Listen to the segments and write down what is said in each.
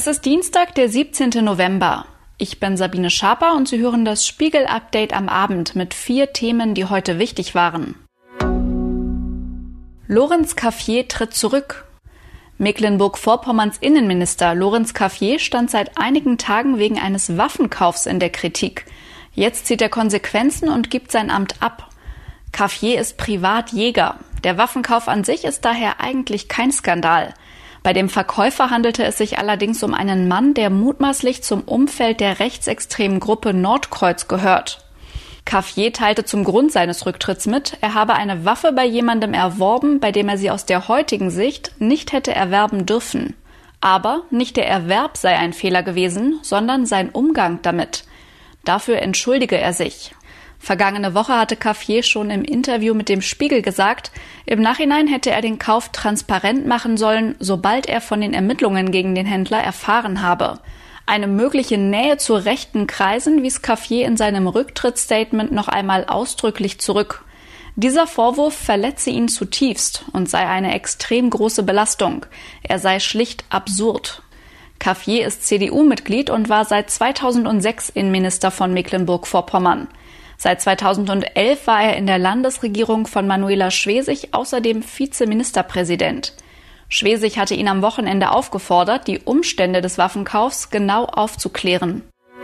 Es ist Dienstag, der 17. November. Ich bin Sabine Schaper und Sie hören das Spiegel-Update am Abend mit 4 Themen, die heute wichtig waren. Lorenz Cafier tritt zurück. Mecklenburg-Vorpommerns Innenminister Lorenz Cafier stand seit einigen Tagen wegen eines Waffenkaufs in der Kritik. Jetzt zieht er Konsequenzen und gibt sein Amt ab. Cafier ist Privatjäger. Der Waffenkauf an sich ist daher eigentlich kein Skandal. Bei dem Verkäufer handelte es sich allerdings um einen Mann, der mutmaßlich zum Umfeld der rechtsextremen Gruppe Nordkreuz gehört. Cafier teilte zum Grund seines Rücktritts mit, er habe eine Waffe bei jemandem erworben, bei dem er sie aus der heutigen Sicht nicht hätte erwerben dürfen. Aber nicht der Erwerb sei ein Fehler gewesen, sondern sein Umgang damit. Dafür entschuldige er sich. Vergangene Woche hatte Cafier schon im Interview mit dem Spiegel gesagt, im Nachhinein hätte er den Kauf transparent machen sollen, sobald er von den Ermittlungen gegen den Händler erfahren habe. Eine mögliche Nähe zu rechten Kreisen wies Cafier in seinem Rücktrittsstatement noch einmal ausdrücklich zurück. Dieser Vorwurf verletze ihn zutiefst und sei eine extrem große Belastung. Er sei schlicht absurd. Cafier ist CDU-Mitglied und war seit 2006 Innenminister von Mecklenburg-Vorpommern. Seit 2011 war er in der Landesregierung von Manuela Schwesig außerdem Vizeministerpräsident. Schwesig hatte ihn am Wochenende aufgefordert, die Umstände des Waffenkaufs genau aufzuklären.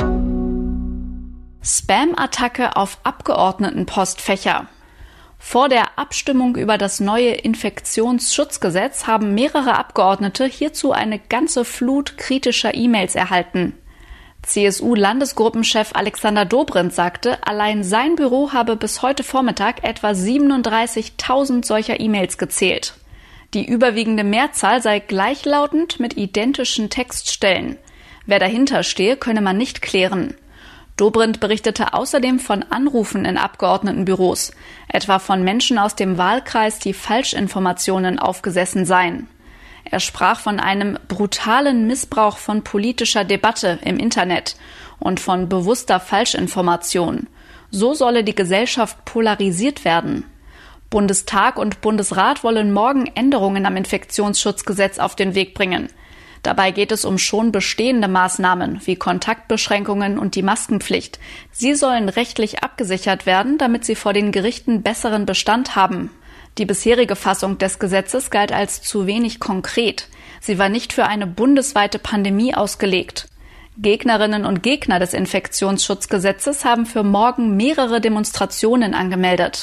Spam-Attacke auf Abgeordnetenpostfächer. Vor der Abstimmung über das neue Infektionsschutzgesetz haben mehrere Abgeordnete hierzu eine ganze Flut kritischer E-Mails erhalten. CSU-Landesgruppenchef Alexander Dobrindt sagte, allein sein Büro habe bis heute Vormittag etwa 37.000 solcher E-Mails gezählt. Die überwiegende Mehrzahl sei gleichlautend mit identischen Textstellen. Wer dahinter stehe, könne man nicht klären. Dobrindt berichtete außerdem von Anrufen in Abgeordnetenbüros, etwa von Menschen aus dem Wahlkreis, die Falschinformationen aufgesessen seien. Er sprach von einem brutalen Missbrauch von politischer Debatte im Internet und von bewusster Falschinformation. So solle die Gesellschaft polarisiert werden. Bundestag und Bundesrat wollen morgen Änderungen am Infektionsschutzgesetz auf den Weg bringen. Dabei geht es um schon bestehende Maßnahmen wie Kontaktbeschränkungen und die Maskenpflicht. Sie sollen rechtlich abgesichert werden, damit sie vor den Gerichten besseren Bestand haben. Die bisherige Fassung des Gesetzes galt als zu wenig konkret. Sie war nicht für eine bundesweite Pandemie ausgelegt. Gegnerinnen und Gegner des Infektionsschutzgesetzes haben für morgen mehrere Demonstrationen angemeldet.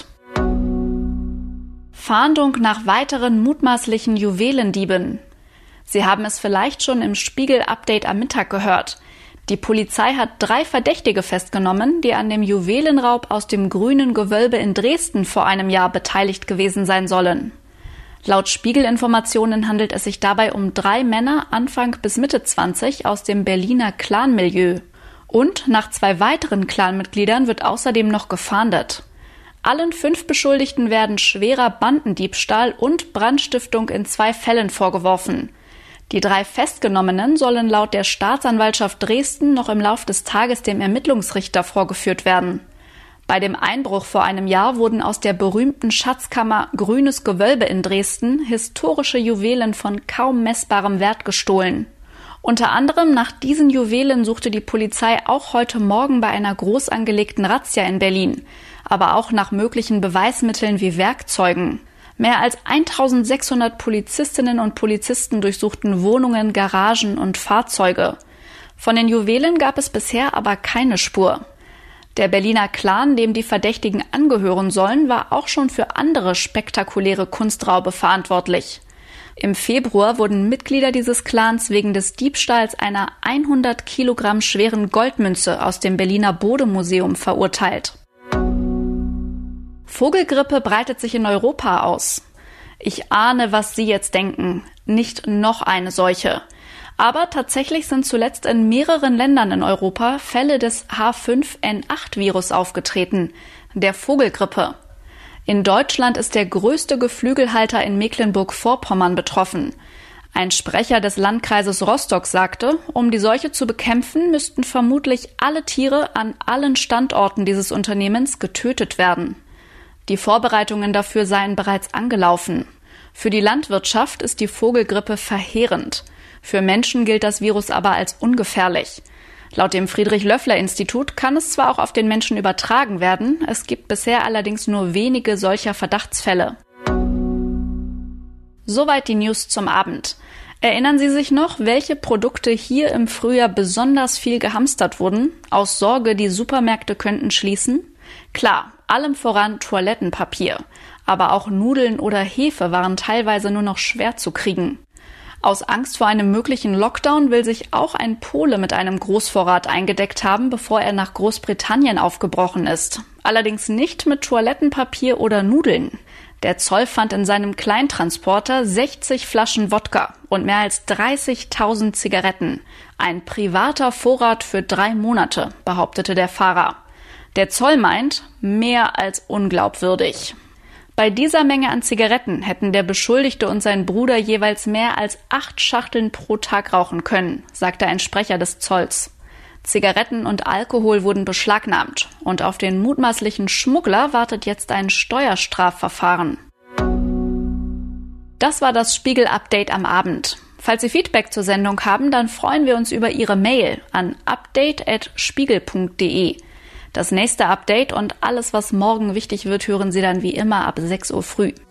Fahndung nach weiteren mutmaßlichen Juwelendieben. Sie haben es vielleicht schon im Spiegel-Update am Mittag gehört. Die Polizei hat 3 Verdächtige festgenommen, die an dem Juwelenraub aus dem Grünen Gewölbe in Dresden vor einem Jahr beteiligt gewesen sein sollen. Laut Spiegel-Informationen handelt es sich dabei um 3 Männer Anfang bis Mitte 20 aus dem Berliner Clan-Milieu. Und nach 2 weiteren Clanmitgliedern wird außerdem noch gefahndet. Allen 5 Beschuldigten werden schwerer Bandendiebstahl und Brandstiftung in 2 Fällen vorgeworfen. Die 3 Festgenommenen sollen laut der Staatsanwaltschaft Dresden noch im Lauf des Tages dem Ermittlungsrichter vorgeführt werden. Bei dem Einbruch vor einem Jahr wurden aus der berühmten Schatzkammer Grünes Gewölbe in Dresden historische Juwelen von kaum messbarem Wert gestohlen. Unter anderem nach diesen Juwelen suchte die Polizei auch heute Morgen bei einer groß angelegten Razzia in Berlin, aber auch nach möglichen Beweismitteln wie Werkzeugen. Mehr als 1600 Polizistinnen und Polizisten durchsuchten Wohnungen, Garagen und Fahrzeuge. Von den Juwelen gab es bisher aber keine Spur. Der Berliner Clan, dem die Verdächtigen angehören sollen, war auch schon für andere spektakuläre Kunstraube verantwortlich. Im Februar wurden Mitglieder dieses Clans wegen des Diebstahls einer 100 Kilogramm schweren Goldmünze aus dem Berliner Bode-Museum verurteilt. Vogelgrippe breitet sich in Europa aus. Ich ahne, was Sie jetzt denken. Nicht noch eine Seuche. Aber tatsächlich sind zuletzt in mehreren Ländern in Europa Fälle des H5N8-Virus aufgetreten, der Vogelgrippe. In Deutschland ist der größte Geflügelhalter in Mecklenburg-Vorpommern betroffen. Ein Sprecher des Landkreises Rostock sagte, um die Seuche zu bekämpfen, müssten vermutlich alle Tiere an allen Standorten dieses Unternehmens getötet werden. Die Vorbereitungen dafür seien bereits angelaufen. Für die Landwirtschaft ist die Vogelgrippe verheerend. Für Menschen gilt das Virus aber als ungefährlich. Laut dem Friedrich-Löffler-Institut kann es zwar auch auf den Menschen übertragen werden, es gibt bisher allerdings nur wenige solcher Verdachtsfälle. Soweit die News zum Abend. Erinnern Sie sich noch, welche Produkte hier im Frühjahr besonders viel gehamstert wurden, aus Sorge, die Supermärkte könnten schließen? Klar, allem voran Toilettenpapier. Aber auch Nudeln oder Hefe waren teilweise nur noch schwer zu kriegen. Aus Angst vor einem möglichen Lockdown will sich auch ein Pole mit einem Großvorrat eingedeckt haben, bevor er nach Großbritannien aufgebrochen ist. Allerdings nicht mit Toilettenpapier oder Nudeln. Der Zoll fand in seinem Kleintransporter 60 Flaschen Wodka und mehr als 30.000 Zigaretten. Ein privater Vorrat für 3 Monate, behauptete der Fahrer. Der Zoll meint, mehr als unglaubwürdig. Bei dieser Menge an Zigaretten hätten der Beschuldigte und sein Bruder jeweils mehr als 8 Schachteln pro Tag rauchen können, sagte ein Sprecher des Zolls. Zigaretten und Alkohol wurden beschlagnahmt und auf den mutmaßlichen Schmuggler wartet jetzt ein Steuerstrafverfahren. Das war das Spiegel-Update am Abend. Falls Sie Feedback zur Sendung haben, dann freuen wir uns über Ihre Mail an update@spiegel.de. Das nächste Update und alles, was morgen wichtig wird, hören Sie dann wie immer ab 6 Uhr früh.